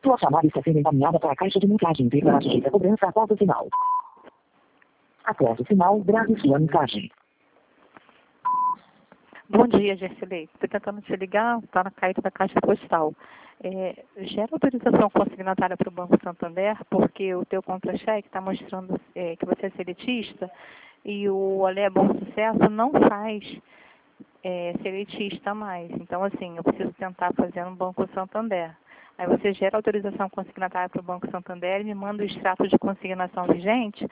Sua chamada está sendo encaminhada para a caixa de mensagem. Verá sujeita a cobrança após o sinal. Após o sinal, grave sua mensagem. Bom dia, Gersilei. Estou tentando te ligar, está na caída da caixa postal. Gera autorização consignatária para o Banco Santander, porque o teu contra-cheque está mostrando que você é seletista e o Alê Bom Sucesso não faz seletista mais. Então, assim, eu preciso tentar fazer no Banco Santander. Aí você gera autorização consignatária para o Banco Santander e me manda o extrato de consignação vigente